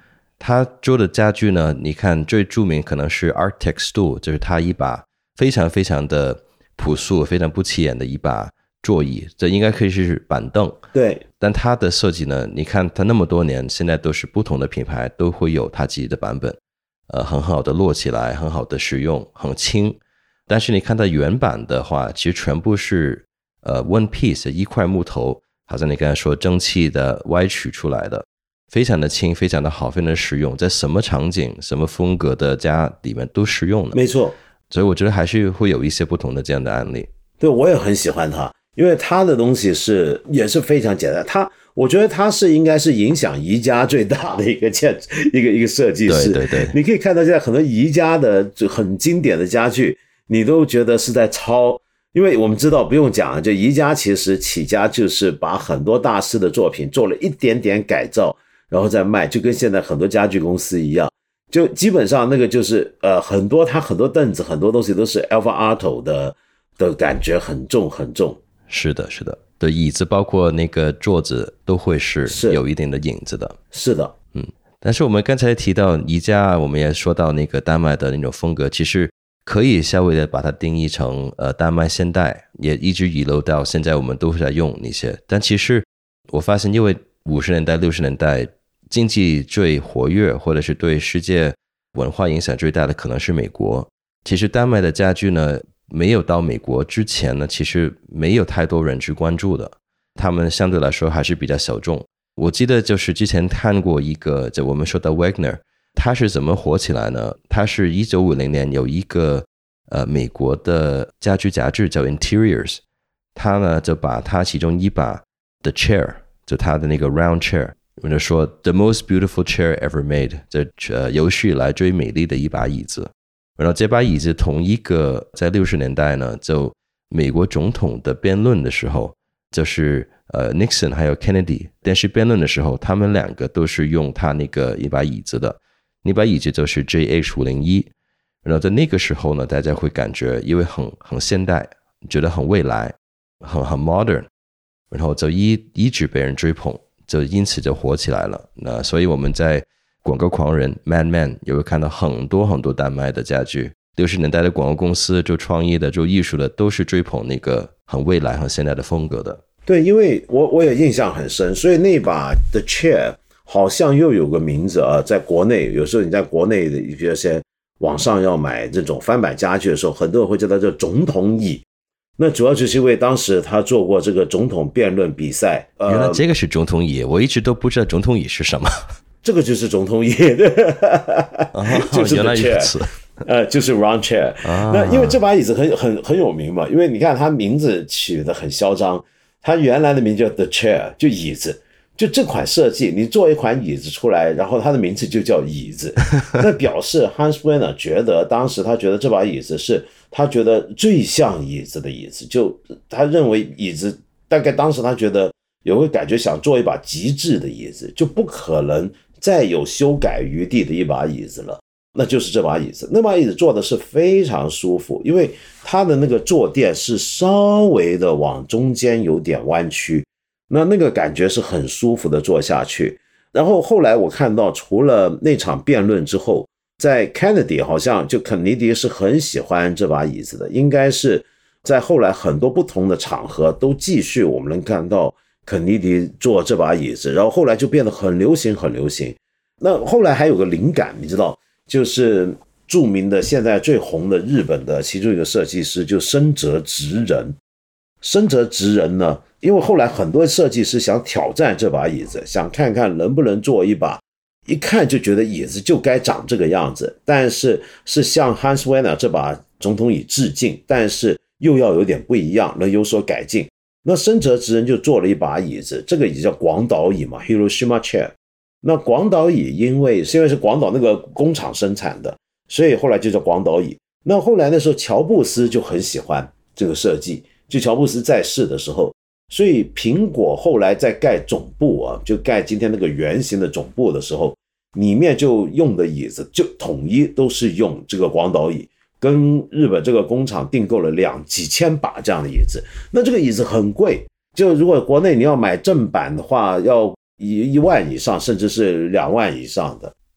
他做的家具呢，你看最著名可能是 Arctic Stool， 就是他一把非常非常的朴素非常不起眼的一把座椅，这应该可以是板凳。 对， 但它的设计呢，你看它那么多年，现在都是不同的品牌都会有它自己的版本，呃，很好的摞起来，很好的使用，很轻。但是你看它原版的话，其实全部是呃 one piece 一块木头，好像你刚才说蒸汽的歪曲出来的，非常的轻，非常的好，非常的实用，在什么场景、什么风格的家里面都适用的。 没错， 所以我觉得还是会有一些不同的这样的案例。 对，我也很喜欢它。因为它的东西是也是非常简单，它我觉得它是应该是影响宜家最大的一个建一个一个设计师。 对对对， 你可以看到现在很多宜家的很经典的家具，你都觉得是在抄，因为我们知道不用讲，就宜家其实起家就是把很多大师的作品做了一点点改造，然后再卖，就跟现在很多家具公司一样，就基本上那个就是呃很多它很多凳子很多东西都是 Alvar Aalto 的的感觉很重很重。 是的，是的，对，椅子包括那个桌子都会是有一定的影子的。 是的， 嗯。但是我们刚才提到宜家，我们也说到那个丹麦的那种风格，其实可以稍微的把它定义成呃丹麦现代，也一直遗留到现在，我们都在用那些。但其实我发现，因为五十年代、六十年代经济最活跃，或者是对世界文化影响最大的，可能是美国。其实丹麦的家具呢，没有到美国之前呢，其实没有太多人去关注的，他们相对来说还是比较小众。我记得就是之前看过一个，就我们说的 Wagner， 他是怎么火起来呢？他是一九五零年有一个呃美国的家居杂志叫 Interiors， 他呢就把他其中一把 The Chair， 就他的那个 Round Chair， 我就说 The most beautiful chair ever made， 这呃有史以来最美丽的一把椅子。然后这把椅子同一个在六十年代呢，就美国总统的辩论的时候，就是呃 Nixon 还有 Kennedy 电视辩论的时候，他们两个都是用他那个一把椅子的，那把椅子就是 J H 五零一。然后在那个时候呢，大家会感觉因为很很现代，觉得很未来，很很 modern， 然后就一一直被人追捧，就因此就火起来了。那所以我们在广告狂人 Mad Men 也会看到很多很多丹麦的家具，六十年代的广告公司做创意的做艺术的都是追捧那个很未来很现代的风格的。 对，因为我我也印象很深，所以那把 The Chair 好像又有个名字啊，在国内有时候你在国内的比如说网上要买这种翻版家具的时候，很多人会叫它叫总统椅。那主要就是因为当时他做过这个总统辩论比赛， 呃、原来这个是总统椅，我一直都不知道总统椅是什么。 这个就是总统椅， 哦、 就是原来如此， 呃，就是 round chair、啊。那因为这把椅子很很很有名嘛，因为你看它名字取得很嚣张，它原来的名叫 The Chair， 就椅子，就这款设计，你做一款椅子出来，然后它的名字就叫椅子，那表示 Hans Werner 觉得当时他觉得这把椅子是他觉得最像椅子的椅子，就他认为椅子大概当时他觉得有个感觉想做一把极致的椅子，就不可能再有修改余地的一把椅子了，那就是这把椅子。那把椅子做的是非常舒服，因为它的那个坐垫是稍微的往中间有点弯曲，那那个感觉是很舒服的坐下去。然后后来我看到除了那场辩论之后，在 Kennedy 好像就肯尼迪是很喜欢这把椅子的，应该是在后来很多不同的场合都继续我们能看到肯尼迪做这把椅子，然后后来就变得很流行很流行。那后来还有个灵感，你知道，就是著名的现在最红的日本的其中一个设计师就深泽直人。深泽直人呢，因为后来很多设计师想挑战这把椅子，想看看能不能做一把一看就觉得椅子就该长这个样子，但是是向 Hans Werner 这把总统椅致敬，但是又要有点不一样，能有所改进。那深泽直人就做了一把椅子，这个椅子叫广岛椅嘛 Hiroshima Chair。 那广岛椅因为是因为是广岛那个工厂生产的，所以后来就叫广岛椅。那后来那时候乔布斯就很喜欢这个设计，就乔布斯在世的时候，所以苹果后来在盖总部啊，就盖今天那个圆形的总部的时候，里面就用的椅子就统一都是用这个广岛椅，跟日本这个工厂订购了两几千把这样的椅子。那这个椅子很贵，就如果国内你要买正版的话，要一一万以上，甚至是两万以上的。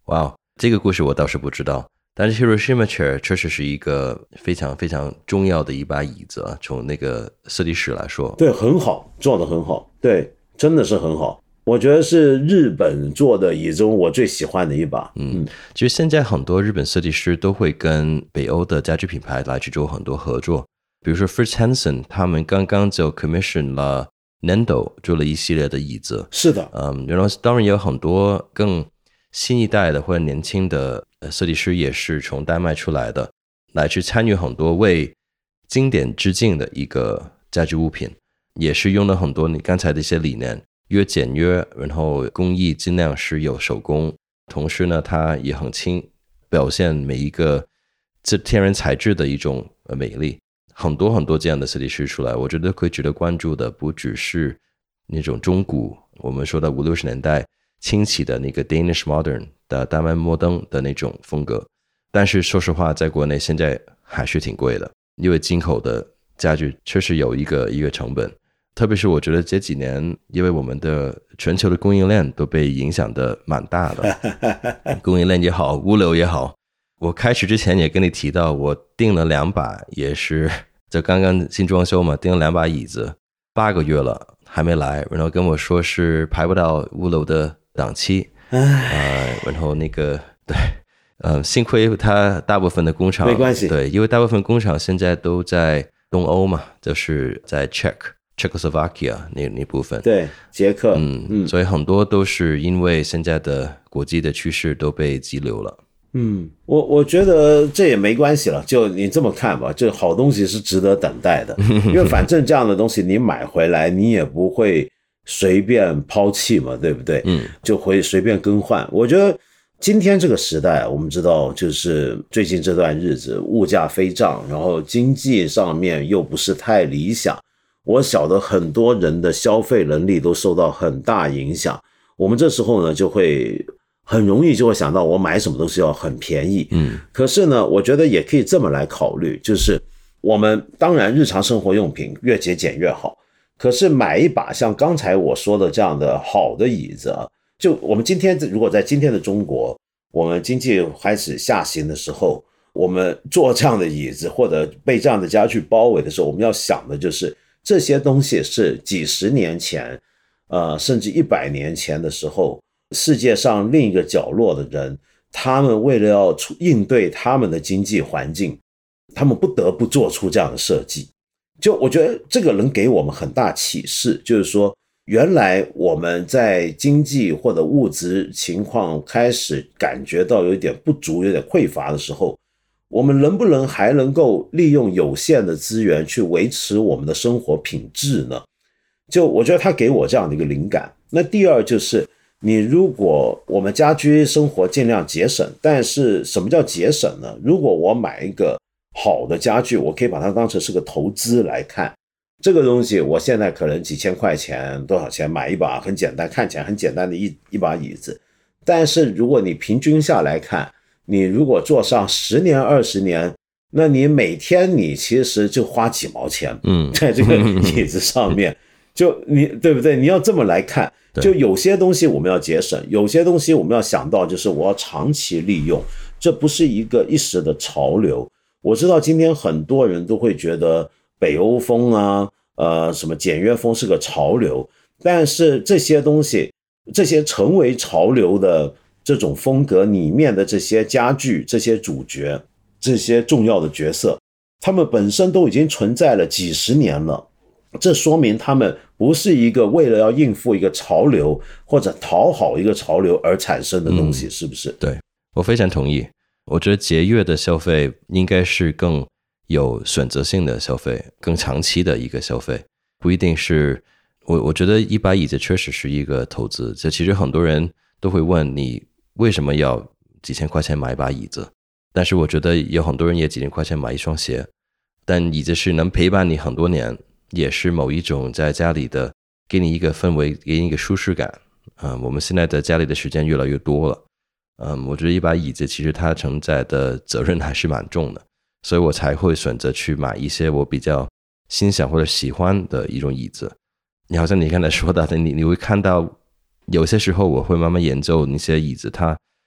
哇，这个故事我倒是不知道。但是 Hiroshima Chair 确实是一个非常非常重要的一把椅子啊，从那个设计师来说。 对，很好，做得很好，对，真的是很好。我觉得是日本做的椅子中我最喜欢的一把。 嗯，其实现在很多日本设计师都会跟北欧的家具品牌来去做很多合作，比如说 Fritz Hansen 他们刚刚就 commission 了 Nendo 做了一系列的椅子。 是的， 嗯，然后当然也有很多更新一代的或者年轻的设计师也是从丹麦出来的，来去参与很多为经典致敬的一个家具物品，也是用了很多你刚才的一些理念，越简约，然后工艺尽量是有手工，同时呢它也很轻，表现每一个这天然材质的一种美丽。很多很多这样的设计师出来，我觉得可以值得关注的不只是那种中古我们说的五六十年代兴起的那个 Danish Modern 的丹麦摩登的那种风格，但是说实话在国内现在还是挺贵的，因为进口的家具确实有一个一个成本，特别是我觉得这几年因为我们的全球的供应链都被影响的蛮大的供应链也好，物流也好。我开始之前也跟你提到我订了两把，也是就刚刚新装修嘛，订了两把椅子八个月了还没来，然后跟我说是排不到物流的档期，呃，然后那个对呃，幸亏它大部分的工厂没关系， 对，因为大部分工厂现在都在东欧嘛，就是在 Czech Czechoslovakia 那那部分， 对，捷克， 嗯嗯，所以很多都是因为现在的国际的趋势都被激流了。 嗯，我我觉得这也没关系了，就你这么看吧，这好东西是值得等待的，因为反正这样的东西你买回来你也不会随便抛弃嘛，对不对？嗯，就会随便更换。我觉得今天这个时代，我们知道就是最近这段日子物价飞涨，然后经济上面又不是太理想，我晓得很多人的消费能力都受到很大影响，我们这时候呢就会很容易就会想到我买什么东西要很便宜。嗯，可是呢我觉得也可以这么来考虑，就是我们当然日常生活用品越节俭越好，可是买一把像刚才我说的这样的好的椅子啊，就我们今天如果在今天的中国，我们经济开始下行的时候，我们坐这样的椅子或者被这样的家具包围的时候，我们要想的就是这些东西是几十年前呃，甚至一百年前的时候，世界上另一个角落的人，他们为了要应对他们的经济环境，他们不得不做出这样的设计。就我觉得这个能给我们很大启示，就是说原来我们在经济或者物质情况开始感觉到有点不足有点匮乏的时候，我们能不能还能够利用有限的资源去维持我们的生活品质呢？就我觉得他给我这样的一个灵感。那第二就是你如果我们家居生活尽量节省，但是什么叫节省呢？如果我买一个好的家具，我可以把它当成是个投资来看，这个东西我现在可能几千块钱多少钱买一把很简单看起来很简单的一一把椅子，但是如果你平均下来看，你如果做上十年二十年，那你每天你其实就花几毛钱嗯，在这个椅子上面就你对不对？你要这么来看，就有些东西我们要节省，有些东西我们要想到就是我要长期利用，这不是一个一时的潮流。我知道今天很多人都会觉得北欧风啊，呃，什么简约风是个潮流，但是这些东西，这些成为潮流的这种风格里面的这些家具、这些主角、这些重要的角色，他们本身都已经存在了几十年了。这说明他们不是一个为了要应付一个潮流或者讨好一个潮流而产生的东西，嗯，是不是？ 对，我非常同意。我觉得节约的消费应该是更有选择性的消费，更长期的一个消费，不一定是我我觉得一把椅子确实是一个投资。这其实很多人都会问你为什么要几千块钱买一把椅子，但是我觉得有很多人也几千块钱买一双鞋，但椅子是能陪伴你很多年，也是某一种在家里的给你一个氛围，给你一个舒适感。嗯，我们现在在家里的时间越来越多了，嗯，我觉得一把椅子其实它承载的责任还是蛮重的，所以我才会选择去买一些我比较欣赏或者喜欢的一种椅子。你好像你刚才说到的，你你会看到有些时候我会慢慢研究那些椅子，它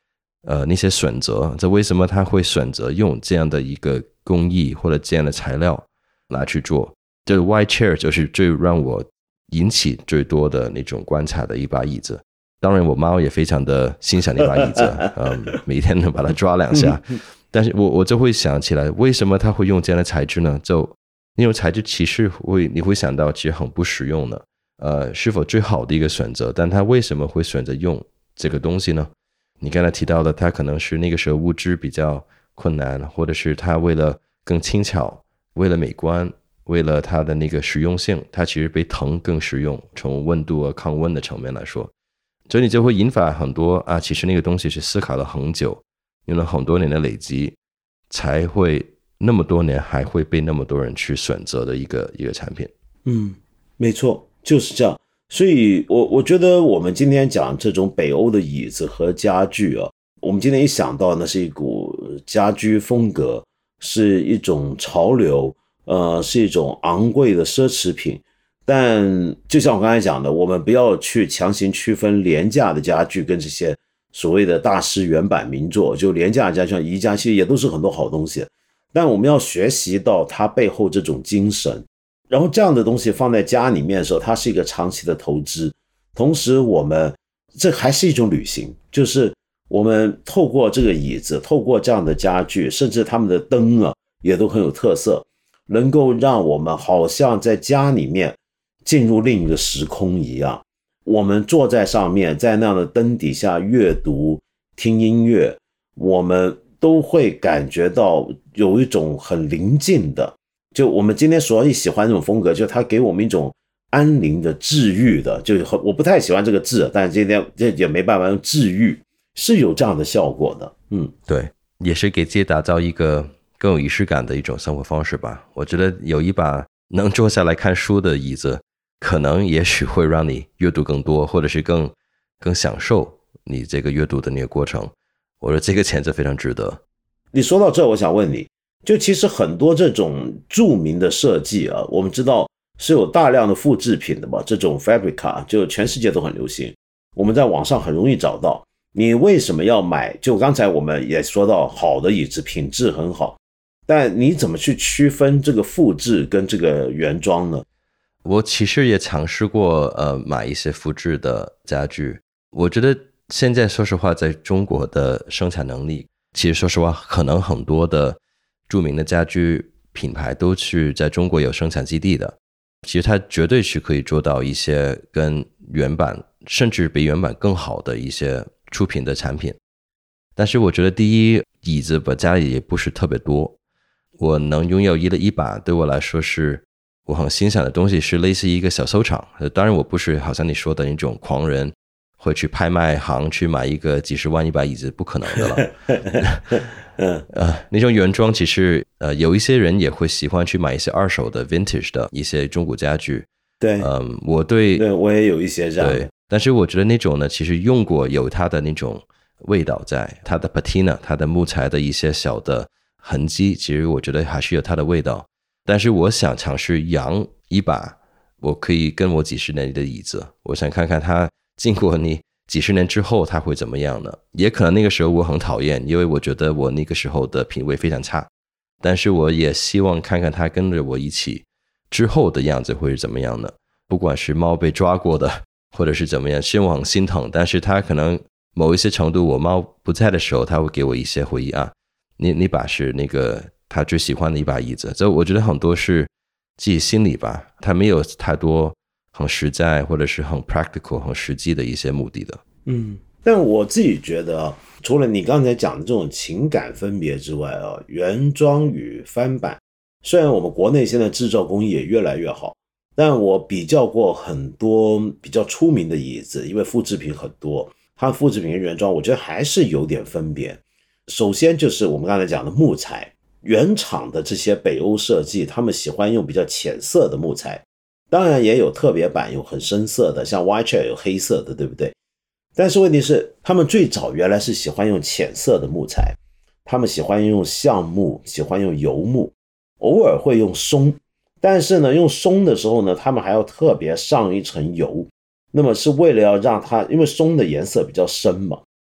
呃那些选择，这为什么他会选择用这样的一个工艺或者这样的材料来去做。这个 Why Chair 就是最让我引起最多的那种观察的一把椅子。当然我猫也非常的欣赏那把椅子，嗯，每天能把它抓两下，但是我我就会想起来，为什么他会用这样的材质呢？就那种材质其实会你会想到其实很不实用的，呃，是否最好的一个选择？但他为什么会选择用这个东西呢？你刚才提到的，他可能是那个时候物质比较困难，或者是他为了更轻巧，为了美观，为了它的那个实用性，它其实比藤更实用，从温度和抗温的层面来说。所以你就会引发很多啊，其实那个东西是思考了很久，用了很多年的累积，才会那么多年还会被那么多人去选择的一个一个产品。 嗯，没错，就是这样。所以我我觉得我们今天讲这种北欧的椅子和家具啊，我们今天一想到那是一股家居风格，是一种潮流，呃，是一种昂贵的奢侈品。但就像我刚才讲的，我们不要去强行区分廉价的家具跟这些所谓的大师原版名作，就廉价的家具像宜家其实也都是很多好东西，但我们要学习到它背后这种精神，然后这样的东西放在家里面的时候，它是一个长期的投资，同时我们这还是一种旅行，就是我们透过这个椅子，透过这样的家具，甚至他们的灯啊也都很有特色，能够让我们好像在家里面进入另一个时空一样，我们坐在上面，在那样的灯底下阅读、听音乐，我们都会感觉到有一种很宁静的，就我们今天所以喜欢这种风格，就它给我们一种安宁的治愈的，就我不太喜欢这个治，但是今天这也没办法，用治愈是有这样的效果的。嗯， 对，也是给自己打造一个更有仪式感的一种生活方式吧。我觉得有一把能坐下来看书的椅子，可能也许会让你阅读更多，或者是更更享受你这个阅读的那个过程。我觉得这个钱是非常值得。 你说到这，我想问你，就其实很多这种著名的设计啊，我们知道是有大量的复制品的嘛，这种 Fabrica 就全世界都很流行，我们在网上很容易找到。你为什么要买？就刚才我们也说到，好的椅子品质很好，但你怎么去区分这个复制跟这个原装呢？ 我其实也尝试过呃买一些复制的家具，我觉得现在说实话在中国的生产能力，其实说实话可能很多的著名的家具品牌都是在中国有生产基地的，其实它绝对是可以做到一些跟原版甚至比原版更好的一些出品的产品。但是我觉得第一，椅子我家里也不是特别多，我能拥有一一把对我来说是我很欣赏的东西，是类似于一个小收藏。当然我不是好像你说的那种狂人会去拍卖行去买一个几十万一把椅子，不可能的了。呃，那种原装其实呃有一些人也会喜欢去买一些二手的 vintage 的一些中古家具。 对， 嗯，我对对我也有一些这样的。 对，但是我觉得那种呢，其实用过有它的那种味道在，它的 patina， 它的木材的一些小的痕迹，其实我觉得还是有它的味道。但是我想尝试养一把我可以跟我几十年的椅子，我想看看它经过你几十年之后它会怎么样呢？也可能那个时候我很讨厌，因为我觉得我那个时候的品味非常差，但是我也希望看看它跟着我一起之后的样子会是怎么样的。不管是猫被抓过的或者是怎么样，是我很心疼，但是它可能某一些程度我猫不在的时候它会给我一些回忆啊，那那把是那个他最喜欢的一把椅子。这我觉得很多是自己心里吧，他没有太多很实在或者是很 practical 很实际的一些目的的。 嗯，但我自己觉得啊，除了你刚才讲的这种情感分别之外啊，原装与翻版，虽然我们国内现在制造工艺也越来越好，但我比较过很多比较出名的椅子，因为复制品很多，它复制品跟原装我觉得还是有点分别。首先就是我们刚才讲的木材，原厂的这些北欧设计，他们喜欢用比较浅色的木材，当然也有特别版有很深色的，像 Why Chair 有黑色的，对不对？但是问题是他们最早原来是喜欢用浅色的木材，他们喜欢用橡木，喜欢用油木，偶尔会用松，但是呢用松的时候呢，他们还要特别上一层油，那么是为了要让它，因为松的颜色比较深嘛，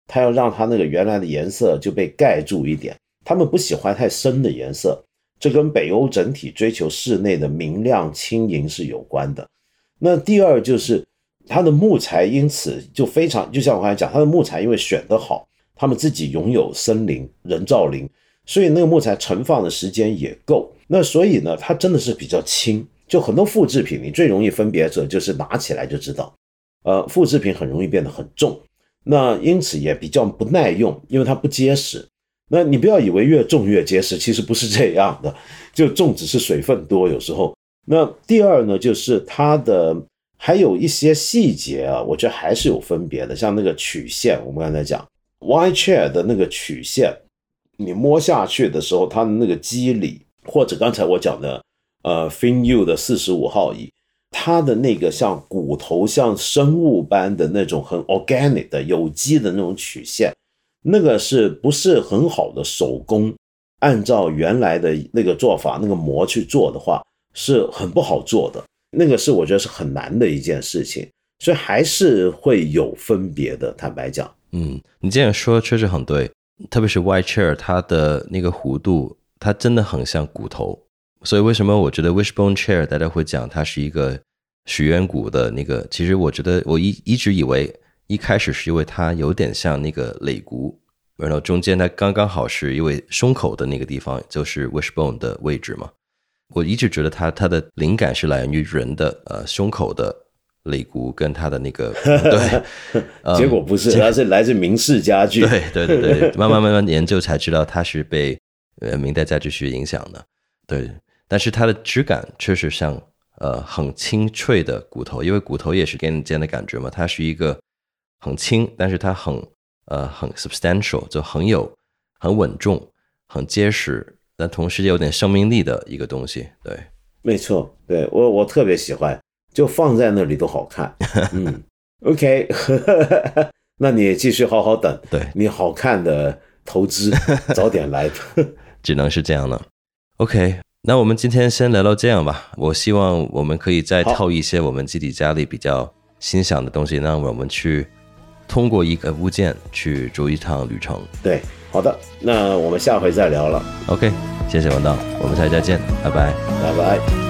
它要让它那个原来的颜色就被盖住一点。他们不喜欢太深的颜色，这跟北欧整体追求室内的明亮轻盈是有关的。那第二就是它的木材因此就非常，就像我刚才讲，它的木材因为选得好，他们自己拥有森林人造林，所以那个木材存放的时间也够，那所以呢它真的是比较轻。就很多复制品你最容易分别者就是拿起来就知道，呃，复制品很容易变得很重，那因此也比较不耐用，因为它不结实。那你不要以为越重越结实，其实不是这样的，就重只是水分多有时候。那第二呢，就是它的还有一些细节啊，我觉得还是有分别的，像那个曲线，我们刚才讲 Wide Chair 的那个曲线，你摸下去的时候，它的那个肌理，或者刚才我讲的呃 FinU 的四十五号椅，它的那个像骨头像生物般的那种很 organic 的有机的那种曲线，那个是不是很好的手工按照原来的那个做法那个模去做的话是很不好做的，那个是我觉得是很难的一件事情，所以还是会有分别的，坦白讲。 嗯，你这样说确实很对，特别是 Wide Chair 它的那个弧度它真的很像骨头，所以为什么我觉得 Wishbone Chair 大家会讲它是一个许愿骨的那个，其实我觉得我一一直以为一开始是因为它有点像那个肋骨，然后中间它刚刚好是因为胸口的那个地方就是 Wishbone 的位置嘛，我一直觉得它它的灵感是来源于人的呃胸口的肋骨跟它的那个对、 嗯，结果不是，它是来自明式家具。 对对对对，慢慢慢慢研究才知道它是被呃明代家具学影响的。对，但是它的质感确实像呃很轻脆的骨头，因为骨头也是给你这样的感觉嘛，它是一个很轻，但是它很呃很 substantial， 就很有很稳重、很结实，但同时也有点生命力的一个东西。对， 没错，对我我特别喜欢。就放在那里都好看。嗯 OK 那你继续好好等， 对， 你好看的投资早点来只能是这样了。 OK， 那我们今天先聊到这样吧，我希望我们可以再套一些我们自己家里比较欣赏的东西，让我们去通过一个物件去走一趟旅程。 对，好的，那我们下回再聊了。 OK， 谢谢文道，我们下期再见，拜拜， 拜拜。